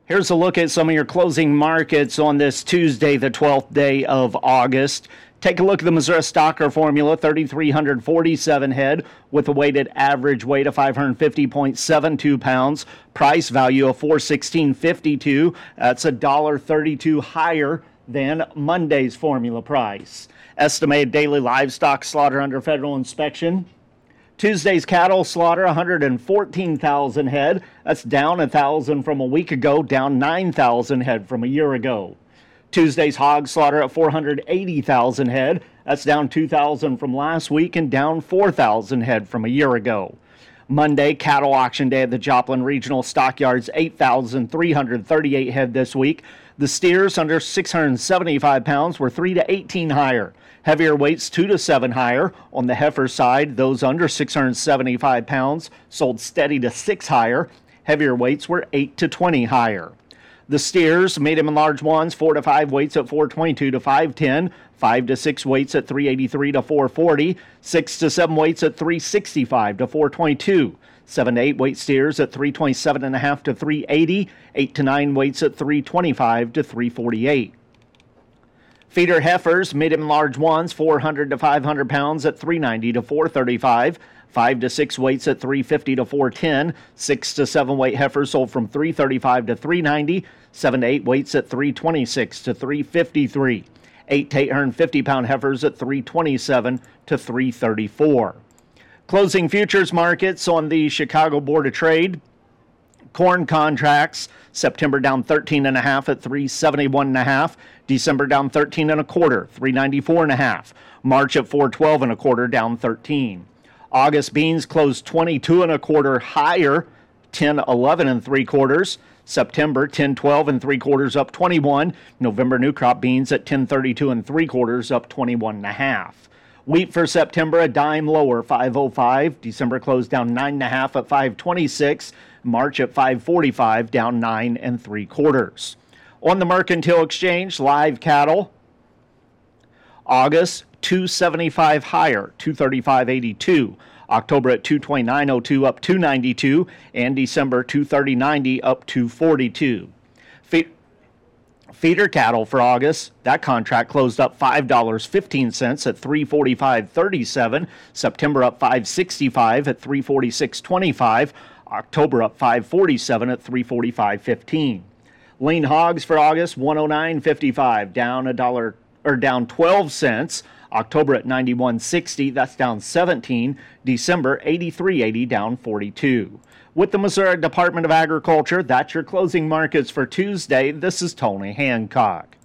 Here's a look at some of your closing markets on this Tuesday, the 12th day of August. Take a look at the Missouri Stocker Formula, 3,347 head with a weighted average weight of 550.72 pounds. Price value of $416.52. That's $1.32 higher than Monday's formula price. Estimated daily livestock slaughter under federal inspection. Tuesday's cattle slaughter, 114,000 head. That's down 1,000 from a week ago, down 9,000 head from a year ago. Tuesday's hog slaughter at 480,000 head. That's down 2,000 from last week and down 4,000 head from a year ago. Monday, cattle auction day at the Joplin Regional Stockyards, 8,338 head this week. The steers under 675 pounds were 3 to 18 higher. Heavier weights 2 to 7 higher. On the heifer side, those under 675 pounds sold steady to 6 higher. Heavier weights were 8 to 20 higher. The steers, medium and large ones, 4 to 5 weights at 422 to 510, 5 to 6 weights at 383 to 440, 6 to 7 weights at 365 to 422, 7 to 8 weight steers at 327.5 to 380, 8 to 9 weights at 325 to 348. Feeder heifers, medium and large ones, 400 to 500 pounds at 390 to 435, 5 to 6 weights at 350 to 410, 6 to 7 weight heifers sold from 335 to 390, 7 to 8 weights at 326 to 353, 8 to 850 pound heifers at 327 to 334. Closing futures markets on the Chicago Board of Trade. Corn contracts, September down 13.5 at 371.5. December down 13.25, 394.5. March at 412.25, down 13. August beans closed 22.25 higher, 10.11 September 10.12 up 21. November new crop beans at 10.32 up 21.5. Wheat for September a dime lower, 5.05. December closed down 9.5 at 5.26. March at 5.45, down 9.75. On the Mercantile Exchange, live cattle, August 275 higher, 235.82. October at 229.02 up 292, and December 230.90 up 242. Feeder cattle for August, that contract closed up $5.15 at 345.37. September up $5.65 at 346.25. October up $5.47 at 345.15. Lean hogs for August 109.55, down $1 or down 12 cents. October at 91.60, that's down 17. December 83.80, down 42. With the Missouri Department of Agriculture, that's your closing markets for Tuesday. This is Tony Hancock.